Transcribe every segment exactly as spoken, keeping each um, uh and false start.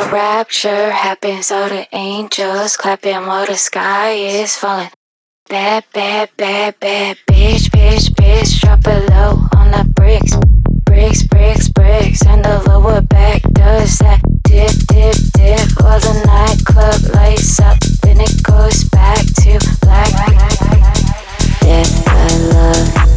rapture happens, all the angels clapping while the sky is falling. Bad, bad, bad, bad bitch, bitch, bitch. Drop it low on the bricks, bricks, bricks, bricks. And the lower back does that dip, dip, dip. While the nightclub lights up, then it goes back to black. Death by love.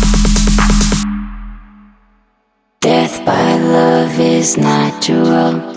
Death by love is natural.